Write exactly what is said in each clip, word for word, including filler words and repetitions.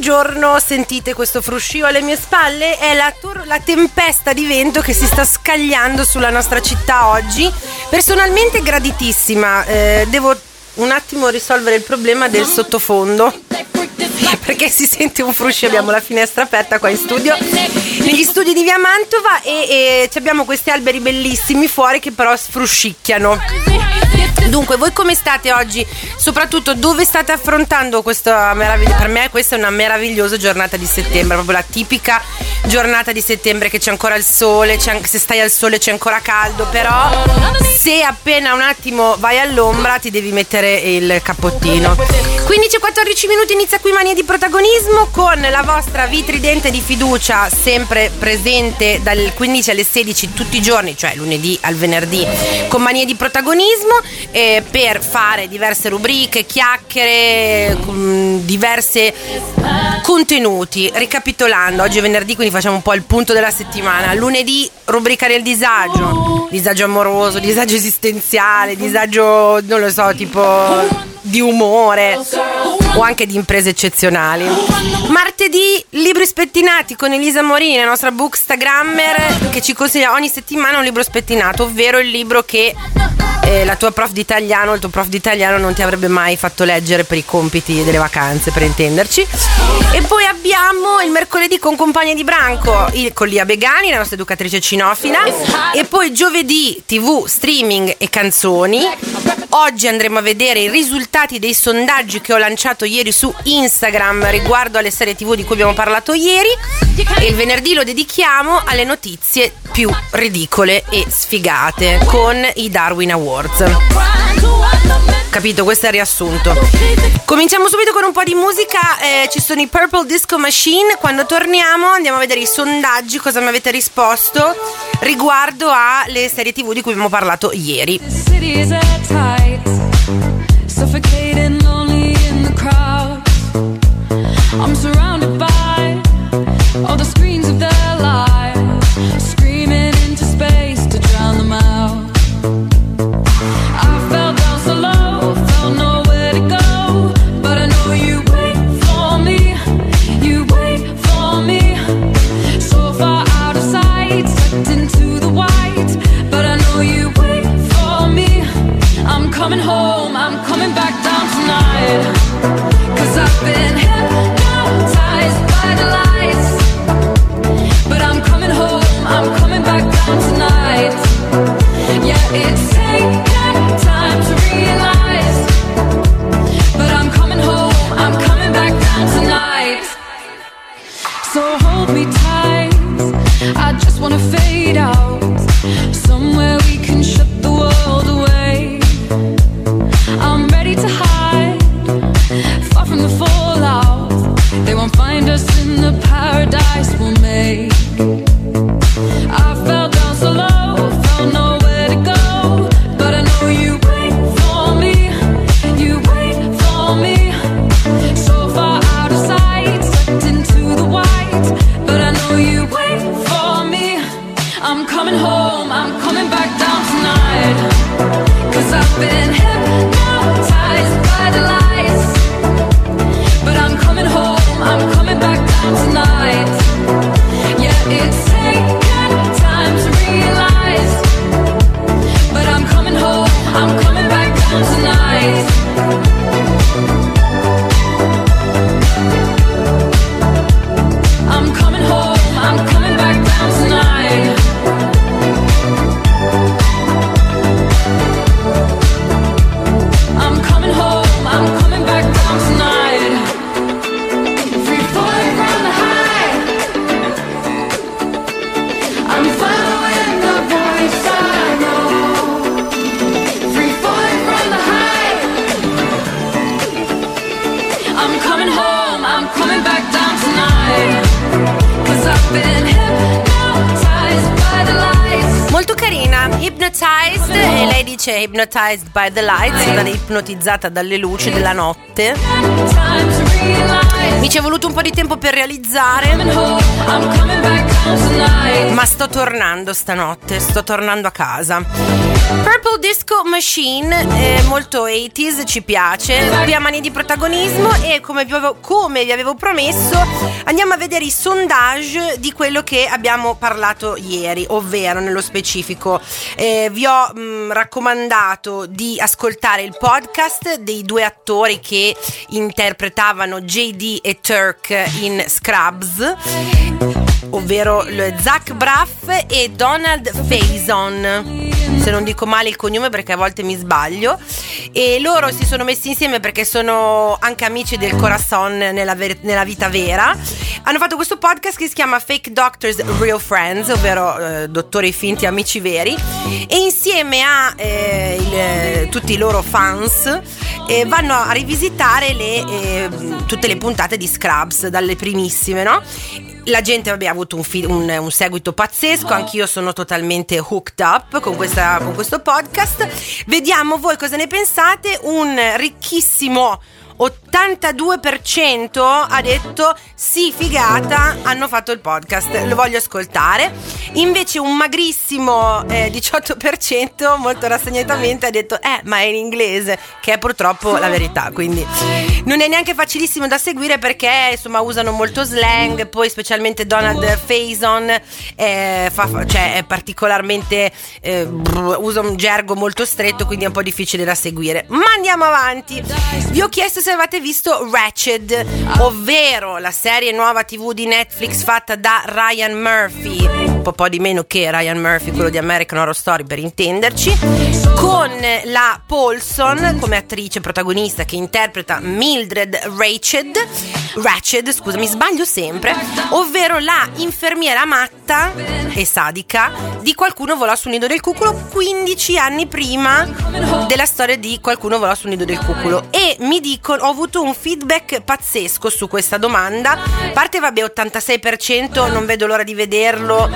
buongiorno, sentite questo fruscio alle mie spalle? È la, tor- la tempesta di vento che si sta scagliando sulla nostra città oggi. Personalmente graditissima, eh, devo un attimo risolvere il problema del sottofondo perché si sente un fruscio. Abbiamo la finestra aperta qua in studio, negli studi di via Mantova, e, e abbiamo questi alberi bellissimi fuori che però sfruscicchiano. Dunque, voi come state oggi? Soprattutto dove state affrontando questa meraviglia? Per me questa è una meravigliosa giornata di settembre, proprio la tipica giornata di settembre che c'è ancora il sole, c'è anche, se stai al sole c'è ancora caldo, però se appena un attimo vai all'ombra ti devi mettere il cappottino. quindici e quattordici minuti, inizia qui Mania di Protagonismo con la vostra vitridente di fiducia, sempre presente dal quindici alle sedici tutti i giorni, cioè lunedì al venerdì, con Mania di Protagonismo, eh, per fare diverse rubriche, chiacchiere, mh, diverse contenuti. Ricapitolando, oggi è venerdì, quindi facciamo un po' il punto della settimana. Lunedì rubrica del disagio, disagio amoroso, disagio esistenziale, disagio, non lo so, tipo di umore o anche di imprese eccezionali. Martedì libri spettinati con Elisa Morini, la nostra bookstagrammer, che ci consiglia ogni settimana un libro spettinato, ovvero il libro che eh, la tua prof di italiano, il tuo prof di italiano non ti avrebbe mai fatto leggere per i compiti delle vacanze, per intenderci. E poi abbiamo il mercoledì con Compagni di Branco, il, con Lia Begani, la nostra educatrice cinofila, e poi giovedì tivù, streaming e canzoni. Oggi andremo a vedere i risultati dei sondaggi che ho lanciato ieri su Instagram riguardo alle serie tivù di cui abbiamo parlato ieri, e il venerdì lo dedichiamo alle notizie più ridicole e sfigate con i Darwin Awards. Capito? Questo è il riassunto. Cominciamo subito con un po' di musica, eh, ci sono i Purple Disco Machine. Quando torniamo andiamo a vedere i sondaggi, cosa mi avete risposto riguardo alle serie tivù di cui abbiamo parlato ieri. Suffocating lonely in the crowd. I'm surrounded by all the screens of their lives, screaming into space to drown them out. I fell down so low, felt nowhere to go, but I know you wait for me, you wait for me. So far out of sight, sucked into the white, but I know you wait for me. I'm coming home, I'm coming back down tonight, 'cause I've been hypnotized by the lights, but I'm coming home, I'm coming back down tonight. Yeah, it's taken time to realize, but I'm coming home, I'm coming back down tonight. So hold me tight, I just wanna fade out, somewhere we can shut the world away. I'm ready to hide, far from the fallout. They won't find us in the paradise we'll make. I fell down so low, felt nowhere to go, but I know you wait for me, you wait for me. So far out of sight, sucked into the white, but I know you wait for me. I'm coming home, I'm coming back down tonight, 'cause I've been hypnotized by the lights, but I'm coming home, I'm coming back down tonight. Yeah, it's taken time to realize, but I'm coming home, I'm coming back down tonight. I'm coming home, I'm coming back down tonight. I'm coming home, I'm coming back down tonight. Free falling from the high, I'm following the voice I know. Free falling from the high, I'm coming home, I'm coming back down tonight, 'cause I've been hypnotized by the lights. Molto carina, Hypnotized, e lei dice Hypnotized by the lights, ipnotizzata dalle luci della notte. Mi ci è voluto un po' di tempo per realizzare, ma sto tornando stanotte, sto tornando a casa. Purple Disco Disco Machine, eh, molto ottanta, ci piace, qui a Mani di Protagonismo, e come vi, avevo, come vi avevo promesso andiamo a vedere i sondage di quello che abbiamo parlato ieri, ovvero nello specifico eh, vi ho mh, raccomandato di ascoltare il podcast dei due attori che interpretavano J D e Turk in Scrubs, ovvero Zach Braff e Donald Faison, se non dico male il cognome perché a volte mi sbaglio, e loro si sono messi insieme perché sono anche amici del Corazon nella, ver- nella vita vera. Hanno fatto questo podcast che si chiama Fake Doctors Real Friends, ovvero eh, dottori finti amici veri, e insieme a eh, il, tutti i loro fans eh, vanno a rivisitare le, eh, tutte le puntate di Scrubs, dalle primissime, no? La gente vabbè, ha avuto un, fi- un, un seguito pazzesco, anch'io sono totalmente hooked up con, questa, con questo podcast. Vediamo voi cosa ne pensate. Un ricchissimo ottantadue per cento ha detto sì, figata, hanno fatto il podcast, lo voglio ascoltare. Invece un magrissimo eh, diciotto per cento molto rassegnatamente ha detto eh ma è in inglese, che è purtroppo la verità, quindi non è neanche facilissimo da seguire perché insomma usano molto slang, poi specialmente Donald Faison eh, fa, cioè è particolarmente eh, usa un gergo molto stretto, quindi è un po' difficile da seguire, ma andiamo avanti. Vi ho chiesto se avete visto Ratched, ovvero la serie nuova tivù di Netflix fatta da Ryan Murphy, un po', po' di meno che Ryan Murphy, quello di American Horror Story per intenderci, con la Paulson come attrice protagonista che interpreta Mildred Ratched, Ratched, scusa, mi sbaglio sempre, ovvero la infermiera matta e sadica di Qualcuno volò sul nido del cuculo, quindici anni prima della storia di Qualcuno volò sul nido del cuculo. E mi dicono, ho avuto un feedback pazzesco su questa domanda, a parte vabbè ottantasei per cento non vedo l'ora di vederlo,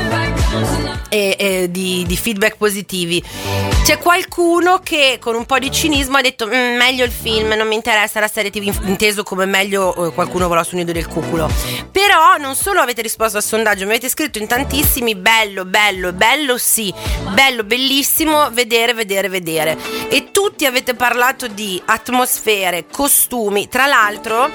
e, e di, di feedback positivi. C'è qualcuno che con un po' di cinismo ha detto mm, meglio il film, non mi interessa la serie tivù, inteso come meglio eh, Qualcuno volò sul nido del cuculo. Però non solo avete risposto al sondaggio, mi avete scritto in tantissimi bello, bello, bello sì, bello, bellissimo, vedere, vedere, vedere, e tutti avete parlato di atmosfere, costumi. Tra l'altro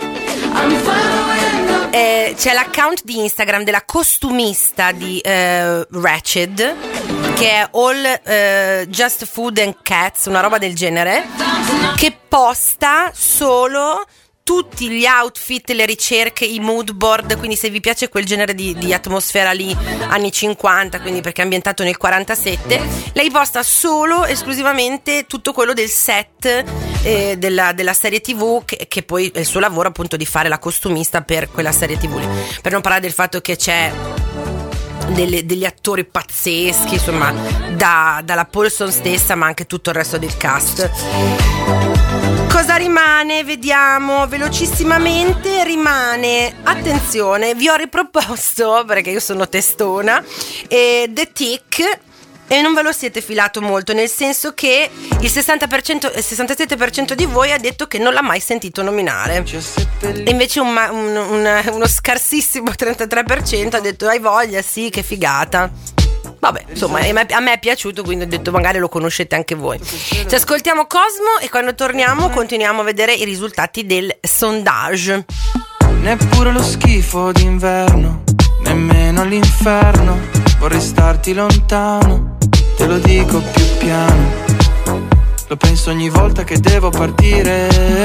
eh, c'è l'account di Instagram della costumista di eh, Ratched, che è All eh, Just Food and Cats, una roba del genere, che posta solo tutti gli outfit, le ricerche, i mood board, quindi se vi piace quel genere di, di atmosfera lì, anni cinquanta, quindi perché è ambientato nel quarantasette, lei posta solo, esclusivamente tutto quello del set eh, della, della serie tivù, che, che poi è il suo lavoro appunto di fare la costumista per quella serie tivù lì. Per non parlare del fatto che c'è Delle, degli attori pazzeschi, insomma, da, dalla Paulson stessa, ma anche tutto il resto del cast. Cosa rimane? Vediamo velocissimamente. Rimane, attenzione, vi ho riproposto, perché io sono testona, eh, The Tick, e non ve lo siete filato molto, nel senso che il sessanta per cento, il sessantasette per cento di voi ha detto che non l'ha mai sentito nominare, e invece un, un, un, uno scarsissimo trentatré per cento ha detto hai voglia, sì, che figata. Vabbè, insomma, a me è piaciuto, quindi ho detto magari lo conoscete anche voi. Ci ascoltiamo Cosmo e quando torniamo continuiamo a vedere i risultati del sondage. Neppure lo schifo d'inverno, nemmeno l'inferno, vorrei starti lontano, te lo dico più piano, lo penso ogni volta che devo partire.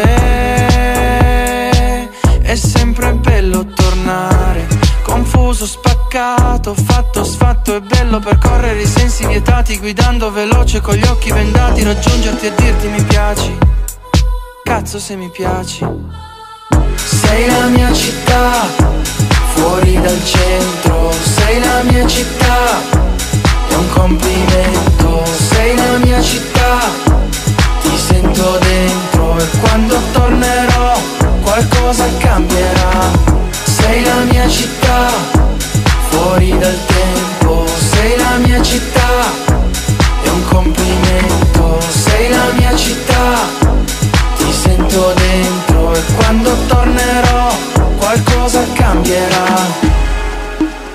È sempre bello tornare, confuso, spaccato, fatto, sfatto, è bello percorrere i sensi vietati, guidando veloce con gli occhi vendati, raggiungerti e dirti mi piaci, cazzo se mi piaci. Sei la mia città, fuori dal centro, sei la mia città, è un complimento, sei la mia città, ti sento dentro e quando tornerò qualcosa cambierà. Sei la mia città, fuori dal tempo, sei la mia città, è un complimento, sei la mia città, ti sento dentro e quando tornerò qualcosa cambierà,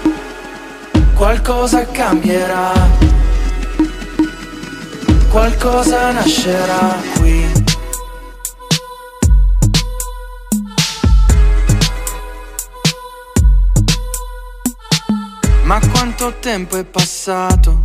qualcosa cambierà, qualcosa qualcosa nascerà qui. Ma quanto tempo è passato?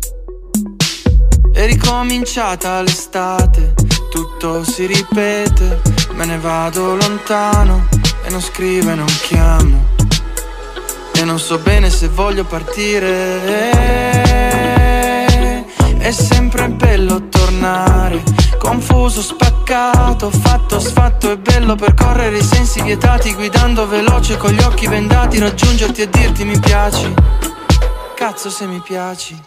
È ricominciata l'estate, tutto si ripete, me ne vado lontano e non scrivo e non chiamo. E non so bene se voglio partire. È sempre bello tornare, confuso, spaccato, fatto, sfatto. È bello percorrere i sensi vietati, guidando veloce con gli occhi vendati, raggiungerti e dirti mi piaci. Cazzo se mi piaci.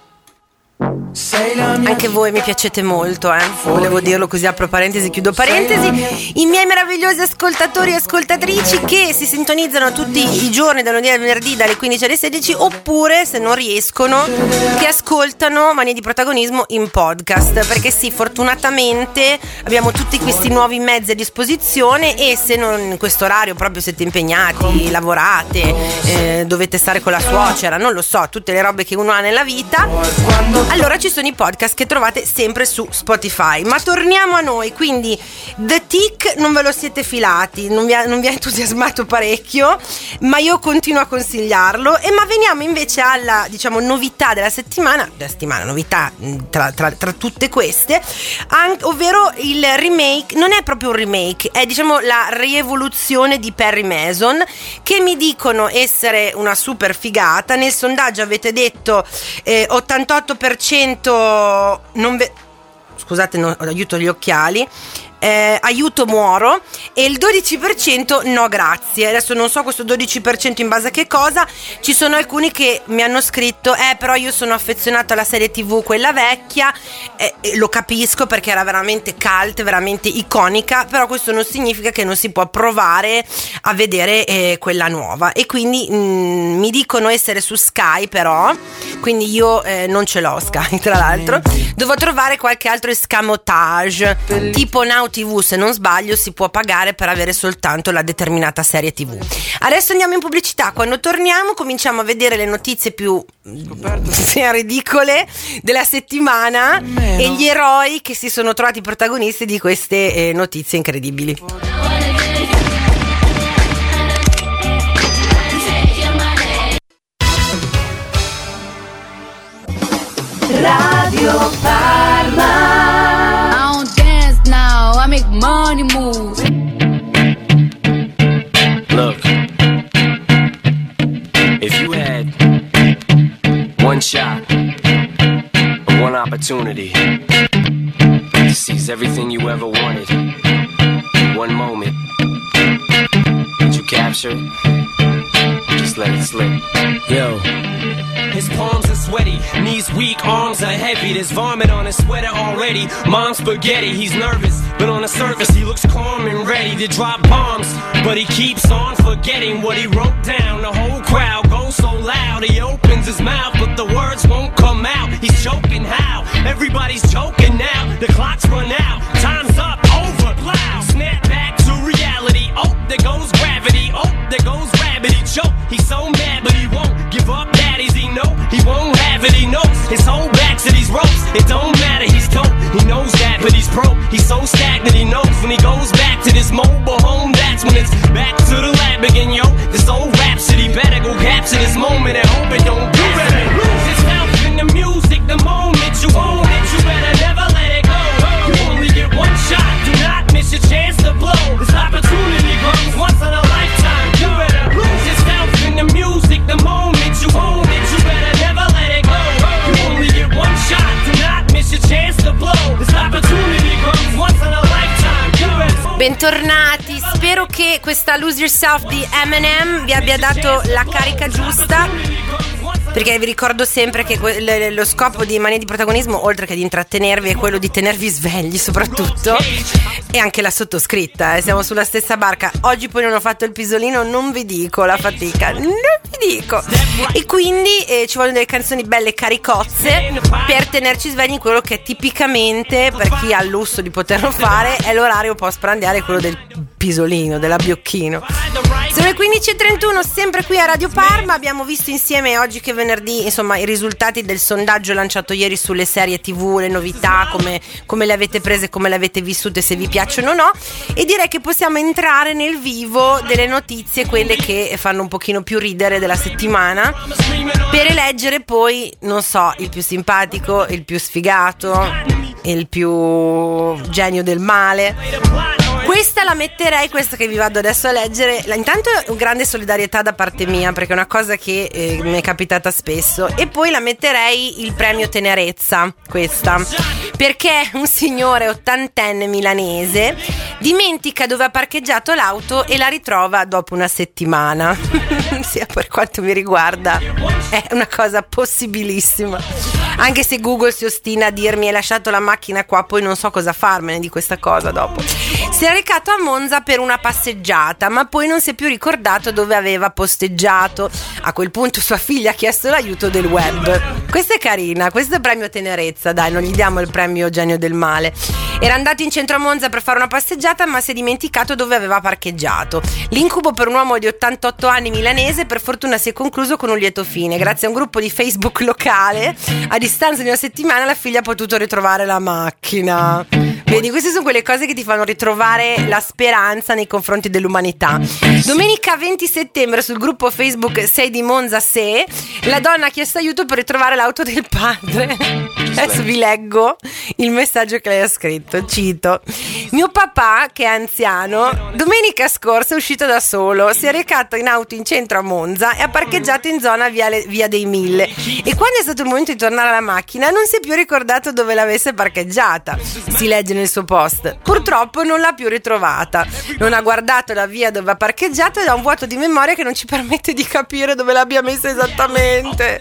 Sei la mia. Anche voi mi piacete molto, eh. Volevo dirlo così, apro parentesi, chiudo parentesi. I miei meravigliosi ascoltatori e ascoltatrici che si sintonizzano tutti i giorni dal lunedì al venerdì dalle quindici alle sedici, oppure se non riescono che ascoltano Manie di Protagonismo in podcast, perché sì, fortunatamente abbiamo tutti questi nuovi mezzi a disposizione e se non in questo orario proprio siete impegnati, lavorate, eh, dovete stare con la suocera, non lo so, tutte le robe che uno ha nella vita, allora ci sono i podcast che trovate sempre su Spotify. Ma torniamo a noi, quindi The Tick non ve lo siete filati, non vi ha, non vi ha entusiasmato parecchio, ma io continuo a consigliarlo. E ma veniamo invece alla, diciamo, novità della settimana, della settimana, novità tra, tra, tra tutte queste, an- ovvero il remake, non è proprio un remake, è diciamo la rievoluzione di Perry Mason, che mi dicono essere una super figata. Nel sondaggio avete detto eh, ottantotto per cento non ve- scusate, no, aiuto gli occhiali, eh, aiuto muoro, e il dodici per cento no grazie. Adesso non so questo dodici per cento in base a che cosa. Ci sono alcuni che mi hanno scritto eh però io sono affezionato alla serie tv quella vecchia, eh, eh, lo capisco perché era veramente cult, veramente iconica, però questo non significa che non si può provare a vedere eh, quella nuova. E quindi mh, mi dicono essere su Sky, però quindi io eh, non ce l'ho Sky, tra l'altro devo trovare qualche altro escamotage tipo Now T V, se non sbaglio si può pagare per avere soltanto la determinata serie tv. Adesso andiamo in pubblicità, quando torniamo cominciamo a vedere le notizie più sia ridicole della settimana e gli eroi che si sono trovati protagonisti di queste eh, notizie incredibili. Radio Parma. I don't dance now, I make money move. Look, if you had one shot, or one opportunity to seize everything you ever wanted, one moment, did you capture it? Just let it slip. Yo. His palms are sweaty, knees weak, arms are heavy. There's vomit on his sweater already. Mom's spaghetti, he's nervous, but on the surface he looks calm and ready to drop bombs. But he keeps on forgetting what he wrote down. The whole crowd goes so loud, he opens his mouth, but the words won't come out. He's choking how? Everybody's choking now. The clock's run out, time's up, over, loud. Snap back to reality. Oh, there goes gravity. Oh, there goes rabbit. He choke. He's so mad, but he won't give up. Daddies, he know he won't have it. He knows his whole back to these ropes. It don't matter. He's dope. He knows that, but he's broke. He's so stagnant. He knows when he goes back to this mobile home, that's when it's back to the lab again, yo. This old rhapsody better go capture this moment and hope it don't do it. Lose yourself in the music. The moment you own it, you better never let it go. You only get one shot. Do not miss your chance to blow. This opportunity comes once in a lifetime. You better lose yourself in the music. The moment you own it, you better never let it go. You only get one shot. Do not miss your chance to blow. This opportunity comes once in a lifetime. You better. Bentornati, spero che questa Lose Yourself di Eminem vi abbia dato la carica giusta, perché vi ricordo sempre che que- lo scopo di Manie di Protagonismo, oltre che di intrattenervi, è quello di tenervi svegli soprattutto, e anche la sottoscritta, eh, siamo sulla stessa barca. Oggi poi non ho fatto il pisolino, non vi dico la fatica, non vi dico, e quindi eh, ci vogliono delle canzoni belle caricozze per tenerci svegli in quello che tipicamente, per chi ha il lusso di poterlo fare, è l'orario post prandiale, quello del pisolino, dell'abbiocchino. Se Sono le quindici e trentuno, sempre qui a Radio Parma. Abbiamo visto insieme oggi che è venerdì, insomma, i risultati del sondaggio lanciato ieri sulle serie tivù, le novità, come, come le avete prese, come le avete vissute, se vi piacciono o no. E direi che possiamo entrare nel vivo delle notizie, quelle che fanno un pochino più ridere della settimana, per eleggere poi, non so, il più simpatico, il più sfigato, il più genio del male. Questa la metterei, questa che vi vado adesso a leggere. Intanto grande solidarietà da parte mia, perché è una cosa che eh, mi è capitata spesso. E poi la metterei il premio tenerezza, questa, perché un signore ottantenne milanese dimentica dove ha parcheggiato l'auto e la ritrova dopo una settimana. Sia per quanto mi riguarda è una cosa possibilissima, anche se Google si ostina a dirmi hai lasciato la macchina qua, poi non so cosa farmene di questa cosa dopo. Si è recato a Monza per una passeggiata, ma poi non si è più ricordato dove aveva posteggiato. A quel punto sua figlia ha chiesto l'aiuto del web. Questa è carina, questo è premio tenerezza, dai, non gli diamo il premio genio del male. Era andato in centro a Monza per fare una passeggiata, ma si è dimenticato dove aveva parcheggiato. L'incubo per un uomo di ottantotto anni milanese per fortuna si è concluso con un lieto fine. Grazie a un gruppo di Facebook locale, a distanza di una settimana la figlia ha potuto ritrovare la macchina. Vedi, queste sono quelle cose che ti fanno ritrovare la speranza nei confronti dell'umanità. Domenica venti settembre sul gruppo Facebook Sei di Monza Se, la donna ha chiesto aiuto per ritrovare l'auto del padre. Adesso vi leggo il messaggio che lei ha scritto, cito: mio papà, che è anziano, domenica scorsa è uscito da solo, si è recato in auto in centro a Monza e ha parcheggiato in zona via, le, via dei Mille, e quando è stato il momento di tornare alla macchina non si è più ricordato dove l'avesse parcheggiata. Si legge nel suo post: purtroppo non l'ha più ritrovata, non ha guardato la via dove ha parcheggiato ed ha un vuoto di memoria che non ci permette di capire dove l'abbia messa esattamente.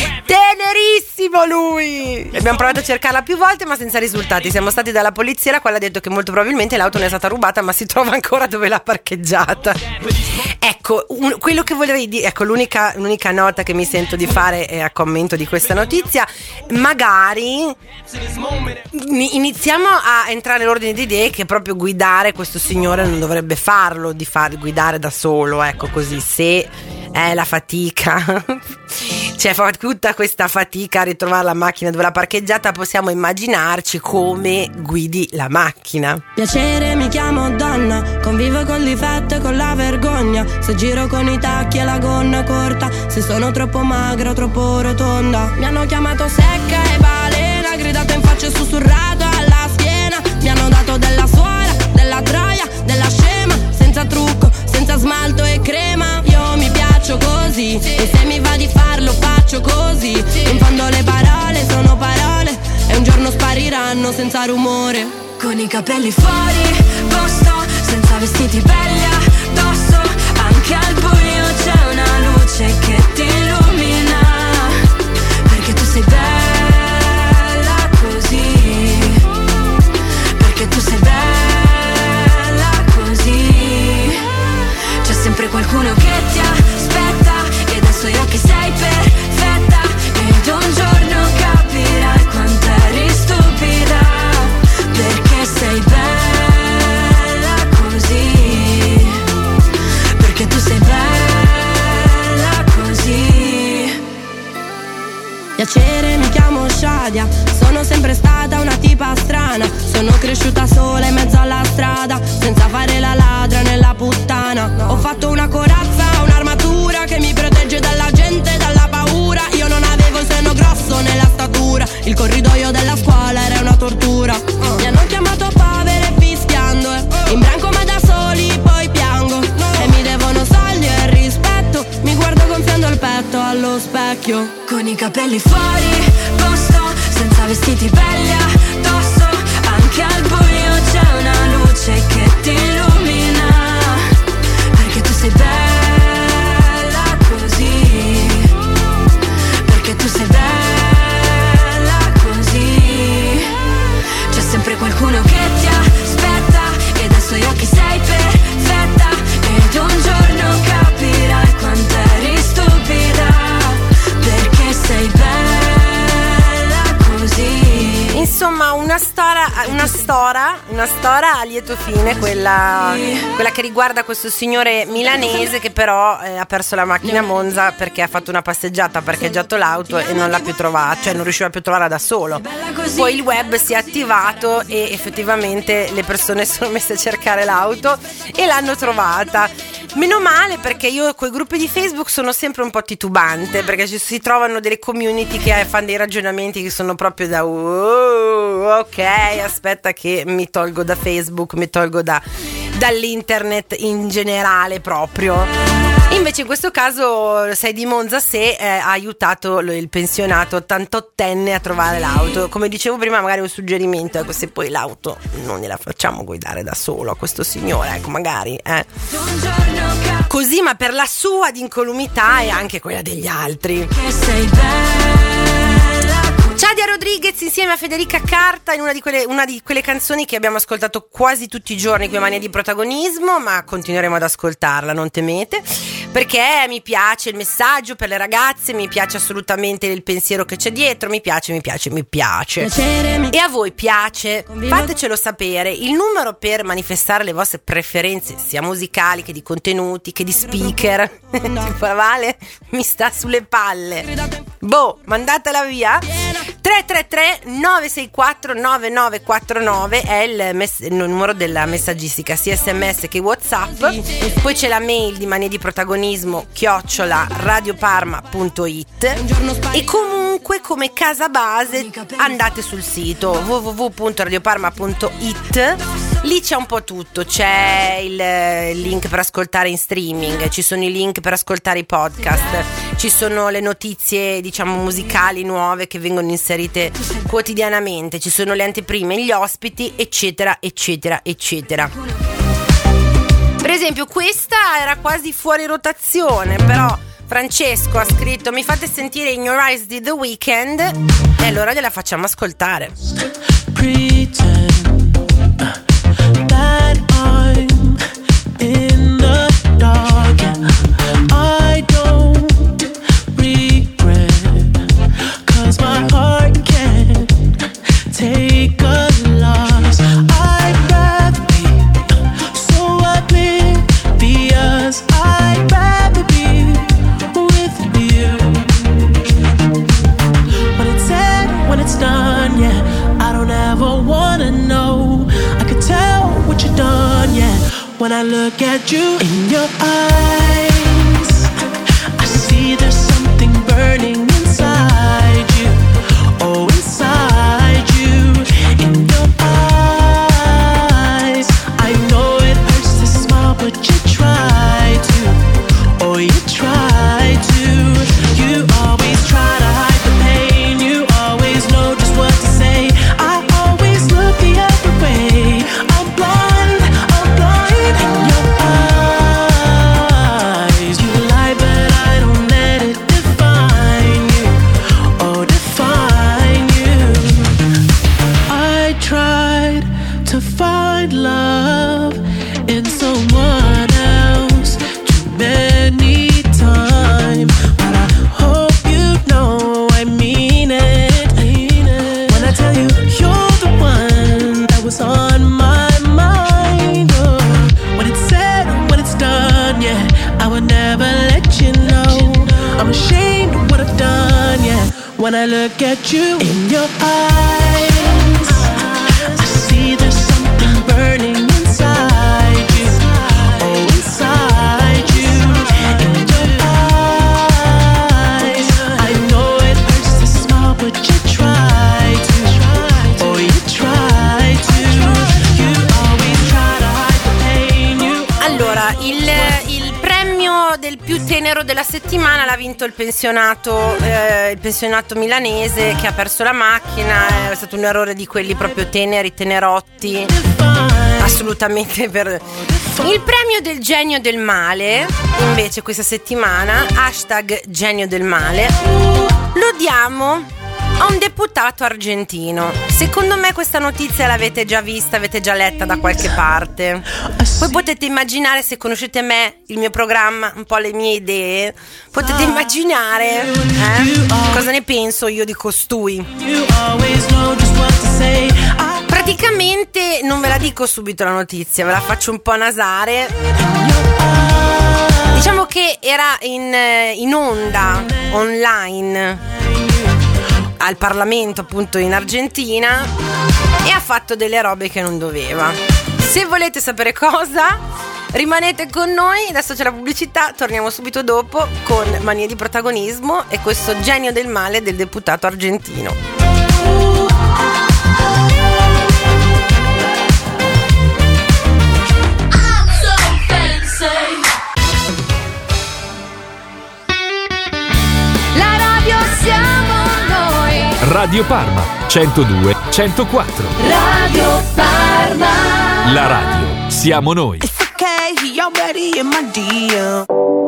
Tenerissimo lui! Abbiamo provato a cercarla più volte ma senza risultati. Siamo stati dalla polizia, la quale ha detto che molto probabilmente l'auto ne è stata rubata, ma si trova ancora dove l'ha parcheggiata. Ecco, un, quello che volevo dire, ecco, l'unica, l'unica nota che mi sento di fare è a commento di questa notizia: magari iniziamo a entrare nell'ordine di idee che proprio guidare questo signore non dovrebbe farlo, di far guidare da solo, ecco, così, se è la fatica cioè fa tutta questa fatica a ritrovare la macchina dove l'ha parcheggiata, possiamo immaginarci come guidi la macchina. Piacere, mi chiamo donna, convivo con l'ifetto e con la vergogna, se giro con i tacchi e la gonna corta, se sono troppo magra o troppo rotonda. Mi hanno chiamato secca e balena, gridato in faccia e sussurrato alla schiena. Mi hanno dato della suora, della troia, della scema, senza trucco, senza smalto e crema. Io mi piaccio così, e se mi va di farlo faccio così. In fondo le parole sono parole e un giorno spariranno senza rumore. Con i capelli fuori posto, senza vestiti belli addosso, anche al buio c'è una luce che ti illumina, perché tu sei bella così, perché tu sei bella così. C'è sempre qualcuno che ti aspetta e adesso io che sei perfetta, ed un giorno capirai quanto eri stupida, perché sei bella così, perché tu sei bella così. Piacere, mi chiamo Shadia, sono sempre stata una tipa strana, sono cresciuta sola in mezzo alla strada, senza fare la ladra nella puttana. Ho fatto una corazza, un'armatura che mi protegge dalla gente, dalla paura. Io non avevo il seno grosso nella statura, il corridoio della scuola era una tortura. Mi hanno chiamato povera e fischiando, eh. in branco ma da soli poi piango, e mi devono soldi e rispetto. Mi guardo gonfiando il petto allo specchio. Con i capelli fuori posto, senza vestiti belli addosso, anche al buio c'è una luce che ti illumina, perché tu sei bella così, perché tu sei bella così. C'è sempre qualcuno che ti aspetta e adesso io che sei perfetta, ed un giorno capirai quanto eri stupida, perché sei bella così. Insomma, una storia, una storia, una storia a lieto fine, quella, quella che riguarda questo signore milanese che però eh, ha perso la macchina a Monza perché ha fatto una passeggiata, ha parcheggiato l'auto e non l'ha più trovata, cioè non riusciva più a trovarla da solo. Poi il web si è attivato e effettivamente le persone sono messe a cercare l'auto e l'hanno trovata. Meno male, perché io con i gruppi di Facebook sono sempre un po' titubante, perché ci si trovano delle community che fanno dei ragionamenti che sono proprio da uh, ok, aspetta che mi tolgo da Facebook, mi tolgo da, dall'internet in generale proprio. Invece in questo caso sei di Monza se eh, ha aiutato il pensionato ottantottenne a trovare l'auto. Come dicevo prima, magari un suggerimento, ecco, se poi l'auto non gliela facciamo guidare da solo a questo signore, ecco, magari eh. Così, ma per la sua di incolumità e anche quella degli altri. Chadia Rodriguez insieme a Federica Carta in una di, quelle, una di quelle canzoni che abbiamo ascoltato quasi tutti i giorni qui a Mania di Protagonismo, ma continueremo ad ascoltarla, non temete, perché mi piace il messaggio per le ragazze, mi piace assolutamente il pensiero che c'è dietro, mi piace, mi piace, mi piace. E a voi piace? Fatecelo sapere. Il numero per manifestare le vostre preferenze, sia musicali che di contenuti, che di speaker, vale? Mi sta sulle palle. Boh, mandatela via. tre tre tre nove sei quattro nove nove quattro nove è il, mess- il numero della messaggistica, sia sms che WhatsApp. Poi c'è la mail di Mania di Protagonismo chiocciola radioparma punto it e comunque come casa base andate sul sito w w w punto radioparma punto it. Lì c'è un po' tutto, c'è il link per ascoltare in streaming, ci sono i link per ascoltare i podcast, ci sono le notizie, diciamo, musicali nuove che vengono inserite quotidianamente, ci sono le anteprime, gli ospiti, eccetera, eccetera, eccetera. Per esempio questa era quasi fuori rotazione, però Francesco ha scritto: mi fate sentire In Your Eyes di The Weeknd, e allora gliela facciamo ascoltare. Pretend that I'm in the dark, I don't regret, 'cause my heart can't take a loss. I'd rather be so oblivious, I'd rather be with you. When it's said, when it's done, yeah, I don't ever wanna know. I can tell what you've done, yeah, when I look at you. In your eyes, I see there's something burning inside you. Oh, inside you. In your eyes, I know it hurts to smile, but you try to. Oh, you try to. You always try to hide the pain. You always know just what to say. I always look the other way. I'm blind, I'm blind. In your eyes, you lie, but I don't let it define you. Oh, define you. I tried to find love in someone else too many times, but I hope you know I mean it. When I tell you you're the one that was on my mind, oh, when it's said, when it's done, yeah, I would never let you know. I'm ashamed of what I've done, yeah, when I look at you. In your eyes, I see there's something burning inside you. Oh, inside you. In your eyes, I know it hurts to smile, but you try to. Oh, you try to. You always try to hide the pain. You Allora, il, il premio del più tenero della settimana l'ha vinto il pensionato, eh, il pensionato milanese che ha perso la macchina. È stato un errore di quelli proprio teneri, tenerotti, assolutamente. Per il premio del genio del male, invece, questa settimana, hashtag genio del male, lo diamo a un deputato argentino. Secondo me questa notizia l'avete già vista, avete già letta da qualche parte. Poi potete immaginare, se conoscete me, il mio programma, un po' le mie idee, potete immaginare eh, cosa ne penso io di costui. Praticamente non ve la dico subito la notizia, ve la faccio un po' nasare. Diciamo che era in, in onda online al Parlamento, appunto, in Argentina, e ha fatto delle robe che non doveva. Se volete sapere cosa, rimanete con noi. Adesso c'è la pubblicità, torniamo subito dopo con Manie di protagonismo e questo genio del male del deputato argentino. Radio Parma centodue centoquattro. Radio Parma. La radio siamo noi. It's okay, he already in my D M.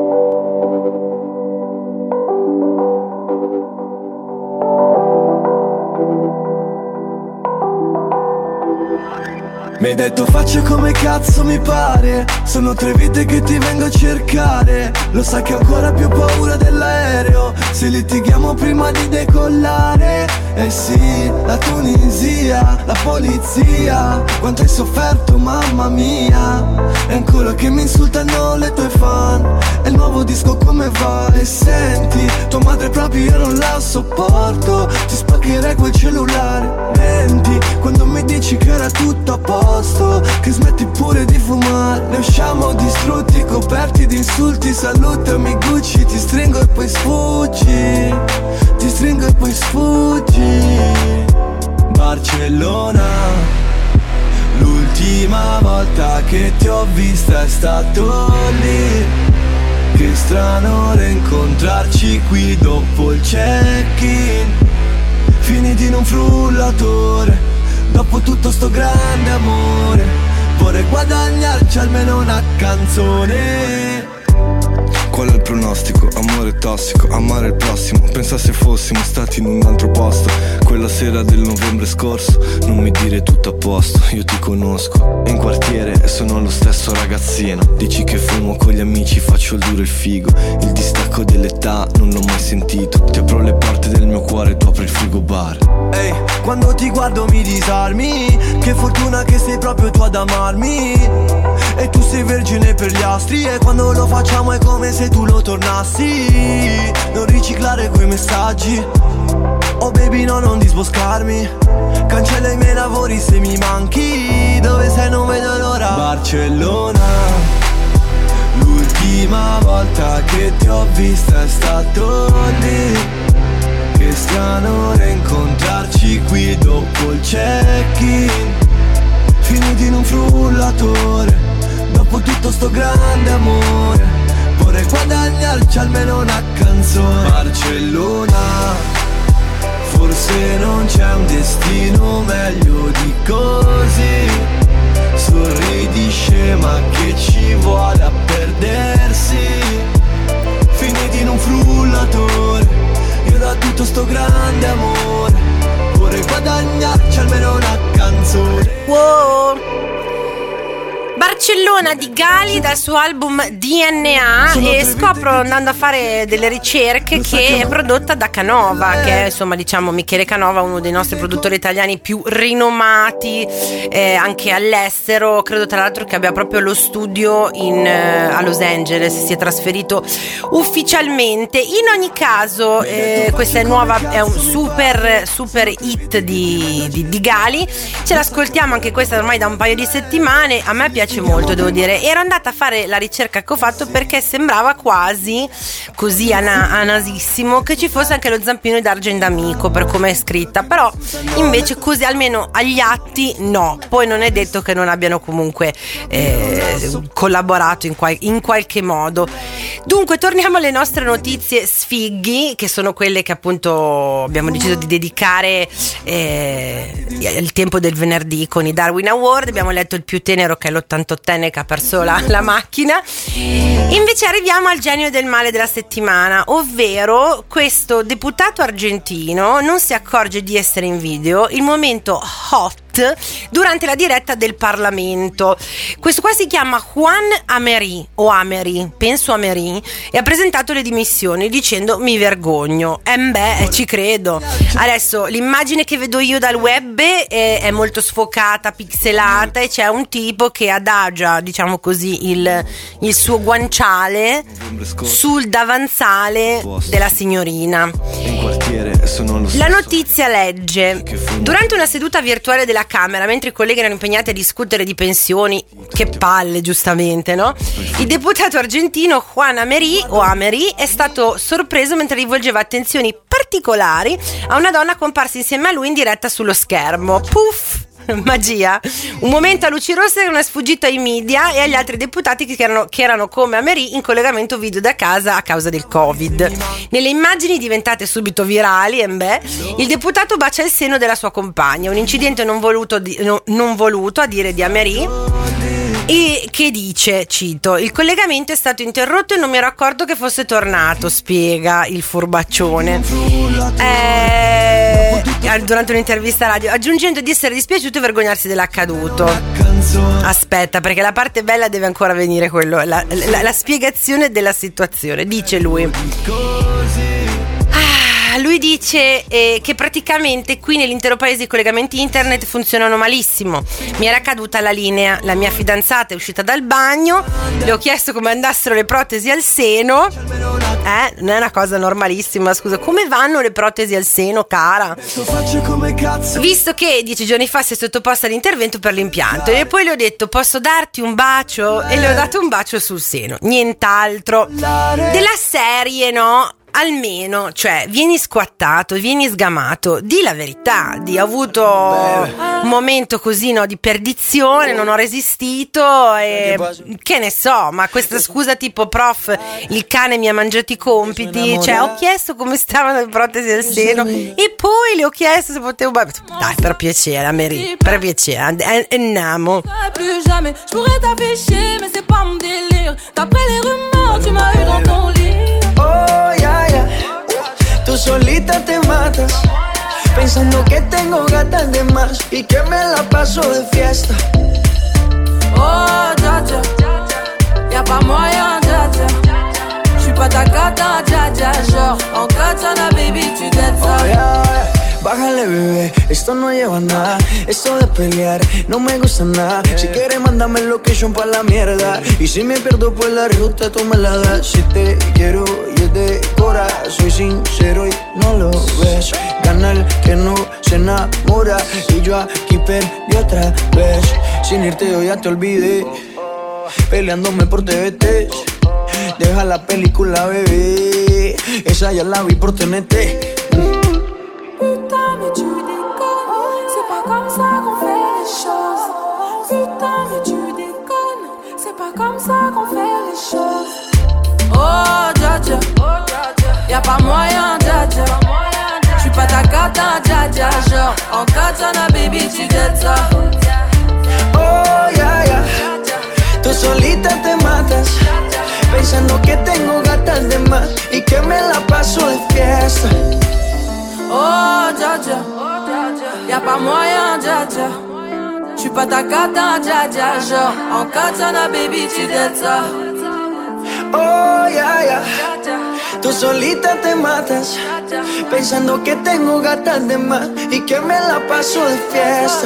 Mi hai detto faccio come cazzo mi pare. Sono tre vite che ti vengo a cercare. Lo sai che ho ancora più paura dell'aereo. Se litighiamo prima di decollare. Eh sì, la Tunisia, la polizia. Quanto hai sofferto, mamma mia. E ancora che mi insultano le tue fan. E il nuovo disco come va? E senti, tua madre proprio io non la sopporto. Ti spaccherei quel cellulare. Menti, quando mi dici che era tutto a posto, che smetti pure di fumare. Ne usciamo distrutti, coperti di insulti. Salutami Gucci, ti stringo e poi sfuggi. Ti stringo e poi sfuggi. Barcellona, l'ultima volta che ti ho vista è stato lì. Che strano rincontrarci qui dopo il check-in. Finiti in un frullatore. Dopo tutto sto grande amore, vorrei guadagnarci almeno una canzone. Qual è il pronostico? Amore tossico, amare il prossimo. Pensa se fossimo stati in un altro posto. Quella sera del novembre scorso. Non mi dire tutto a posto, io ti conosco. In quartiere sono lo stesso ragazzino. Dici che fumo con gli amici, faccio il duro e il figo. Il distacco dell'età non l'ho mai sentito. Ti apro le porte del mio cuore, tu apri il frigo bar. Ehi, hey, quando ti guardo mi disarmi. Che fortuna che sei proprio tu ad amarmi. E tu sei vergine per gli astri. E quando lo facciamo è come se tu lo tornassi. Non riciclare quei messaggi. Oh baby no, non disboscarmi. Cancella i miei lavori se mi manchi. Dove sei non vedo l'ora. Barcellona, l'ultima volta che ti ho vista è stato lì. Che strano rincontrarci qui dopo il check-in. Finiti in un frullatore. Dopo tutto sto grande amore, vorrei guadagnarci almeno una canzone. Barcellona, forse non c'è un destino meglio di così. Sorridi scema che ci vuole a perdersi. Finiti in un frullatore. Io da tutto sto grande amore, vorrei guadagnarci almeno una canzone. Wow. Barcellona di Gali dal suo album D N A. E scopro andando a fare delle ricerche che è prodotta da Canova, che è insomma diciamo Michele Canova, uno dei nostri produttori italiani più rinomati eh, anche all'estero. Credo tra l'altro che abbia proprio lo studio in, eh, a Los Angeles, si è trasferito ufficialmente. In ogni caso eh, questa è nuova, è un super super hit di, di, di Gali. Ce l'ascoltiamo anche questa ormai da un paio di settimane. A me piace molto, devo dire. Ero andata a fare la ricerca che ho fatto perché sembrava quasi così ana- anasissimo che ci fosse anche lo zampino di Argendamico per come è scritta, però invece così almeno agli atti no. Poi non è detto che non abbiano comunque eh, collaborato in, qual- in qualche modo. Dunque torniamo alle nostre notizie sfighi, che sono quelle che appunto abbiamo deciso di dedicare eh, il tempo del venerdì con i Darwin Award. Abbiamo letto il più tenero, che è l'ottantottenne che ha perso la, la macchina. Invece arriviamo al genio del male della settimana, ovvero questo deputato argentino non si accorge di essere in video. Il momento hot tweet durante la diretta del Parlamento. Questo qua si chiama Juan Ameri o Ameri, penso Ameri, e ha presentato le dimissioni dicendo mi vergogno. Eh beh, ci credo. Adesso l'immagine che vedo io dal web è, è molto sfocata, pixelata, e c'è un tipo che adagia, diciamo così, il, il suo guanciale sul davanzale della signorina. La notizia legge: durante una seduta virtuale della Camera, mentre i colleghi erano impegnati a discutere di pensioni, che palle giustamente, no? Il deputato argentino Juan Ameri o Ameri è stato sorpreso mentre rivolgeva attenzioni particolari a una donna comparsa insieme a lui in diretta sullo schermo. Puff! Magia. Un momento a luci rosse che non è sfuggito ai media e agli altri deputati che erano, che erano come Ameri in collegamento video da casa a causa del Covid. Nelle immagini diventate subito virali, eh beh, il deputato bacia il seno della sua compagna, un incidente non voluto, di, no, non voluto a dire di Ameri, e che dice, cito: il collegamento è stato interrotto e non mi ero accorto che fosse tornato, spiega il furbaccione eh, durante un'intervista radio, aggiungendo di essere dispiaciuto e vergognarsi dell'accaduto. Aspetta, perché la parte bella deve ancora venire, quello, la, la, la spiegazione della situazione. Dice lui Lui dice eh, che praticamente qui nell'intero paese i collegamenti internet funzionano malissimo. Mi era caduta la linea, la mia fidanzata è uscita dal bagno, le ho chiesto come andassero le protesi al seno. Eh, non è una cosa normalissima, scusa. Come vanno le protesi al seno, cara? Visto che dieci giorni fa si è sottoposta all'intervento per l'impianto, e poi le ho detto: posso darti un bacio? E le ho dato un bacio sul seno, nient'altro. Della serie, no? Almeno, cioè, vieni squattato, vieni sgamato, di la verità, di ho avuto un momento così, no, di perdizione, non ho resistito e che ne so, ma questa scusa tipo prof, il cane mi ha mangiato i compiti, cioè ho chiesto come stavano le protesi al seno e poi le ho chiesto se potevo, dai, per piacere, Ameri, per piacere, andiamo. Plus jamais, je pourrais t'afficher, mais c'est pas mon délire. D'après les rumeurs, tu m'as eu dans ton lit. Oh, yeah, yeah. Tú solita te matas, pensando que tengo gatas de más y que me la paso de fiesta. Oh, dja dja, y'a pas moyen, dja dja. J'suis pas ta gata, dja dja. Genre, en katana, baby, tu dettes ça. Oh, yeah, yeah. Bájale, bebé, esto no lleva nada. Esto de pelear no me gusta nada. Si quieres, mándame el location pa' la mierda. Y si me pierdo por la ruta, tú me la das. Si te quiero y es de cora, soy sincero y no lo ves. Gana el que no se enamora. Y yo aquí perdí otra vez. Sin irte yo ya te olvidé, peleándome por T V T. Deja la película, bebé, esa ya la vi por T N T. Putain, mais tu déconnes, c'est pas comme ça qu'on fait les choses. Putain, mais tu déconnes, c'est pas comme ça qu'on fait les choses. Oh, dja dja, y'a pas moyen, dja dja. J'suis pas ta gata, dja dja. Genre, en katana, baby, tu dettes ça. Oh, yeah, yeah. Tú solita te matas, pensando que tengo gatas de más y que me la paso de fiesta. Oh, dja dja, y'a pas moyen, dja dja. J'suis pas ta gata, dja dja. Genre, en katana, baby, tu dettes ça. Oh, yeah, yeah. Tú solita te matas, pensando que tengo gatas de más y que me la paso de fiesta.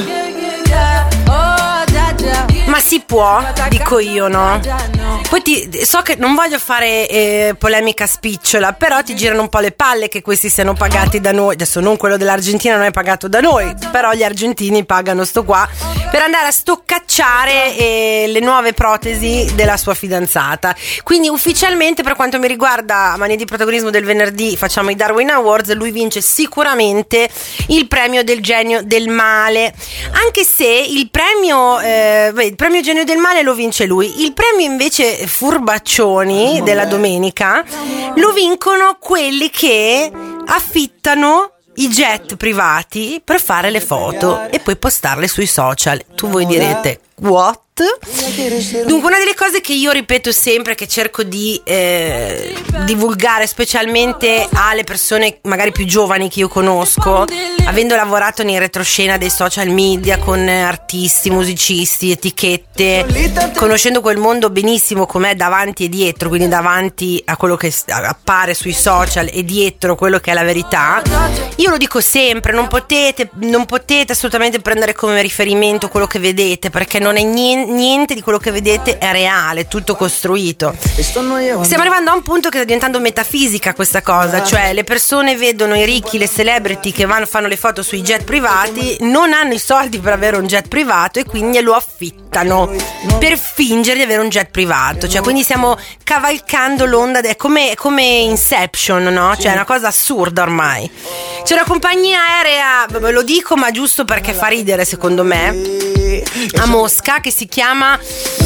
Oh, dja dja. Ma si può, dico io, no? Poi ti, so che non voglio fare eh, polemica spicciola, però ti girano un po' le palle che questi siano pagati da noi. Adesso non quello dell'Argentina non è pagato da noi, però gli argentini pagano sto qua per andare a stoccacciare eh, le nuove protesi della sua fidanzata. Quindi ufficialmente, per quanto mi riguarda, a Mani di Protagonismo del venerdì facciamo i Darwin Awards, lui vince sicuramente il premio del genio del male, anche se il premio eh, beh, il premio genio del male lo vince lui, il premio invece furbaccioni della domenica lo vincono quelli che affittano i jet privati per fare le foto e poi postarle sui social. Tu voi direte what? Dunque, una delle cose che io ripeto sempre, che cerco di eh, divulgare specialmente alle persone magari più giovani che io conosco, avendo lavorato nei retroscena dei social media con artisti, musicisti, etichette, conoscendo quel mondo benissimo com'è davanti e dietro, quindi davanti a quello che appare sui social e dietro quello che è la verità, io lo dico sempre, non potete, non potete assolutamente prendere come riferimento quello che vedete, perché non è niente, niente di quello che vedete è reale, è tutto costruito. Stiamo arrivando a un punto che sta diventando metafisica questa cosa, cioè le persone vedono i ricchi, le celebrity che vanno, fanno le foto sui jet privati, non hanno i soldi per avere un jet privato e quindi lo affittano per fingere di avere un jet privato, cioè quindi stiamo cavalcando l'onda, è come, come Inception, no? Cioè è una cosa assurda ormai. C'è una compagnia aerea, ve lo dico ma giusto perché fa ridere secondo me, a Mosca, che si chiama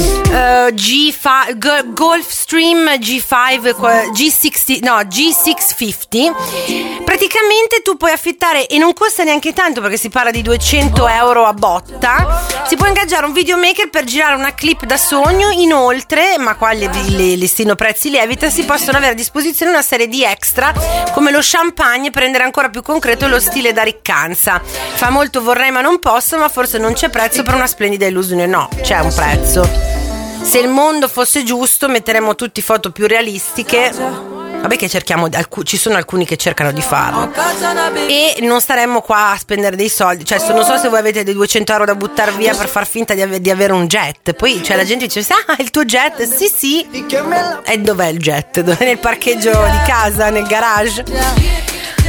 uh, G cinque, Gulfstream G cinque, G sessanta, no, G seicentocinquanta. Praticamente tu puoi affittare, e non costa neanche tanto perché si parla di duecento euro a botta, si può ingaggiare un videomaker per girare una clip da sogno. Inoltre, ma qua il listino prezzi lievita, si possono avere a disposizione una serie di extra come lo champagne per rendere ancora più concreto lo stile da riccanza. Fa molto vorrei ma non posso, ma forse non c'è prezzo per una splendida illusione. No, c'è un prezzo. Se il mondo fosse giusto metteremmo tutti foto più realistiche. Vabbè che cerchiamo, ci sono alcuni che cercano di farlo e non staremmo qua a spendere dei soldi, cioè non so se voi avete dei duecento euro da buttare via per far finta di, ave- di avere un jet, poi cioè la gente dice ah il tuo jet, sì sì, e dov'è il jet? Dov'è? Nel parcheggio di casa, nel garage?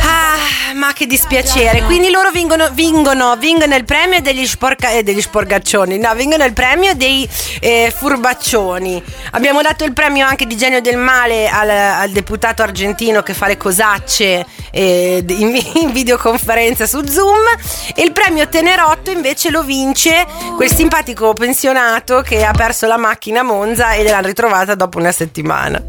Ah, ma che dispiacere. Quindi loro vincono, vincono, vincono il premio degli, sporca, eh, degli sporgaccioni. No, vincono il premio dei eh, furbaccioni. Abbiamo dato il premio anche di genio del male al, al deputato argentino che fa le cosacce eh, in, in videoconferenza su Zoom. E il premio Tenerotto invece lo vince quel simpatico pensionato che ha perso la macchina a Monza e l'hanno ritrovata dopo una settimana.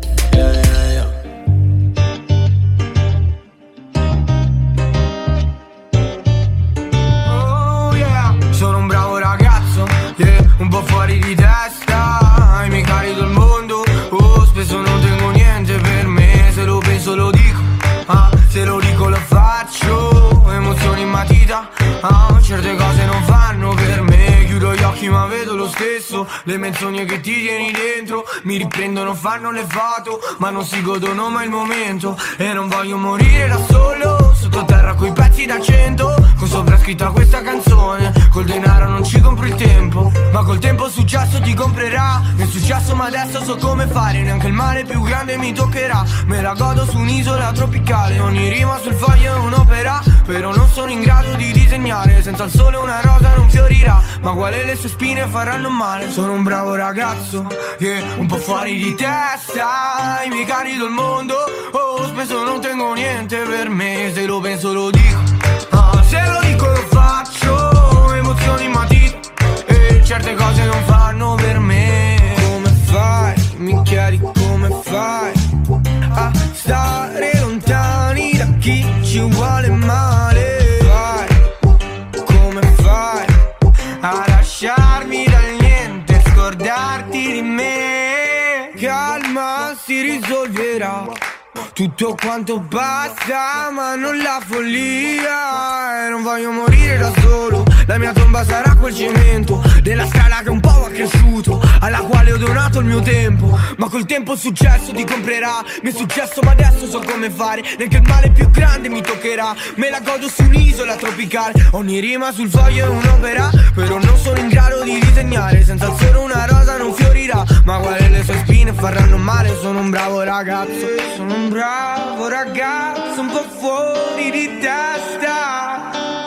Un po' fuori di testa, mi carico il mondo. Oh, spesso non tengo niente per me. Se lo penso lo dico, ah, se lo dico lo faccio. Emozioni in matita, ah, certe cose non fanno per me. Chiudo gli occhi ma vedo lo stesso. Le menzogne che ti tieni dentro mi riprendono, fanno le foto, ma non si godono mai il momento. E non voglio morire da solo, sottoterra coi pezzi da cento, con sopra scritta questa canzone. Col denaro non ci compro il tempo, ma col tempo il successo ti comprerà. Mi è successo ma adesso so come fare, neanche il male più grande mi toccherà. Me la godo su un'isola tropicale, ogni rima sul foglio è un'opera. Però non sono in grado di disegnare, senza il sole una rosa non fiorirà. Ma quale le sue spine faranno male. Sono un bravo ragazzo, yeah, un po' fuori di testa, mi carico il mondo. Oh, spesso non tengo niente per me. Se lo penso lo dico, ah, se lo dico lo faccio. Emozioni in matita e certe cose non fanno per me. Come fai, mi chiedi come fai a stare lontani da chi ci vuole male. Fai, come fai a lasciarmi dal niente, scordarti di me. Calma, si risolverà tutto quanto basta, ma non la follia. E non voglio morire da solo, la mia tomba sarà quel cemento della strada che un po' è cresciuto, alla quale ho donato il mio tempo. Ma col tempo il successo ti comprerà. Mi è successo ma adesso so come fare, neanche il male più grande mi toccherà. Me la godo su un'isola tropicale, ogni rima sul foglio è un'opera. Però non sono in grado di disegnare, senza il sole una rosa non fiorirà. Ma quale le sue spine faranno male. Sono un bravo ragazzo, sono un bravo ragazzo, un po' fuori di testa,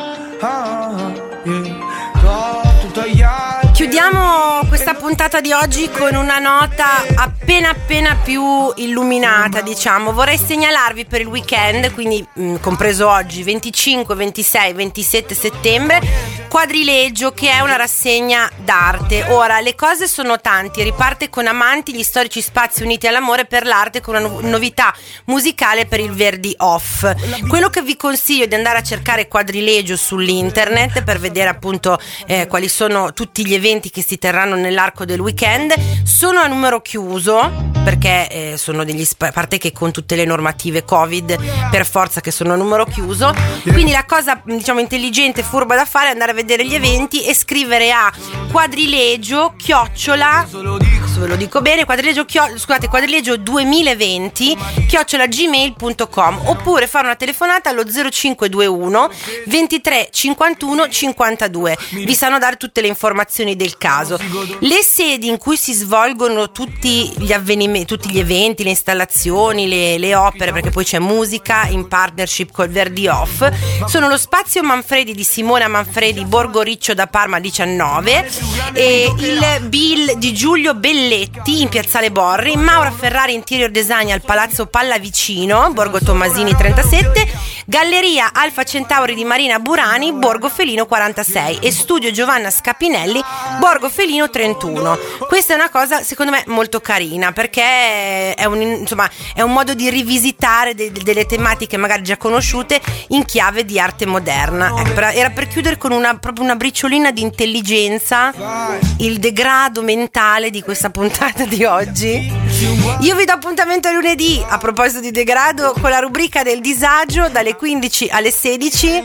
ah, yeah. Tutto agli altri. Chiudiamo questa puntata di oggi con una nota appena appena più illuminata, diciamo. Vorrei segnalarvi per il weekend, quindi mh, compreso oggi, venticinque, ventisei, ventisette settembre, Quadrilegio, che è una rassegna d'arte. Ora, le cose sono tanti, riparte con Amanti, gli storici spazi uniti all'amore per l'arte, con una no- novità musicale per il Verdi Off. Quello che vi consiglio è di andare a cercare Quadrilegio sull'internet per vedere appunto eh, quali sono tutti gli eventi che si terranno nell'arco del weekend. Sono a numero chiuso perché eh, sono degli sp- a parte che con tutte le normative Covid per forza che sono a numero chiuso, quindi la cosa diciamo intelligente e furba da fare è andare a vedere gli eventi e scrivere a Quadrilegio chiocciola, se ve lo dico bene, quadrilegio chio, scusate quadrilegio duemilaventi chiocciola gmail punto com, oppure fare una telefonata allo zero cinque due uno ventitré cinquantuno cinquantadue. Vi sanno dare tutte le informazioni del caso. Le sedi in cui si svolgono tutti gli avvenimenti, tutti gli eventi, le installazioni, le, le opere, perché poi c'è musica in partnership col Verdi Off, sono lo Spazio Manfredi di Simona Manfredi, Borgo Riccio da Parma diciannove, e il Bill di Giulio Belletti in Piazzale Borri, Maura Ferrari Interior Design al Palazzo Pallavicino, Borgo Tommasini trentasette, Galleria Alfa Centauri di Marina Burani, Borgo Felino quarantasei, e Studio Giovanna Scapinelli, Borgo Felino trentuno. Questa è una cosa secondo me molto carina, perché è un, insomma, è un modo di rivisitare de- delle tematiche magari già conosciute in chiave di arte moderna. Ecco, era per chiudere con una, proprio una briciolina di intelligenza il degrado mentale di questa puntata di oggi. Io vi do appuntamento a lunedì, a proposito di degrado, con la rubrica del disagio dalle quindici alle sedici.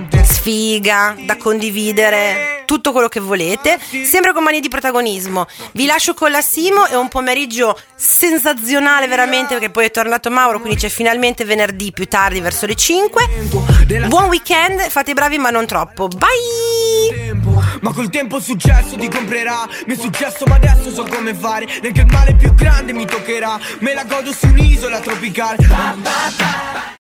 Sfiga da condividere, tutto quello che volete, sempre con mani di protagonismo. Vi lascio con la Simo, è un pomeriggio sensazionale veramente, perché poi è tornato Mauro, quindi c'è finalmente venerdì più tardi verso le cinque. Buon weekend, fate i bravi ma non troppo. Bye! Ma col tempo il successo ti comprerà. Mi è successo ma adesso so come fare. Neanche il male più grande mi toccherà. Me la godo su un'isola tropicale.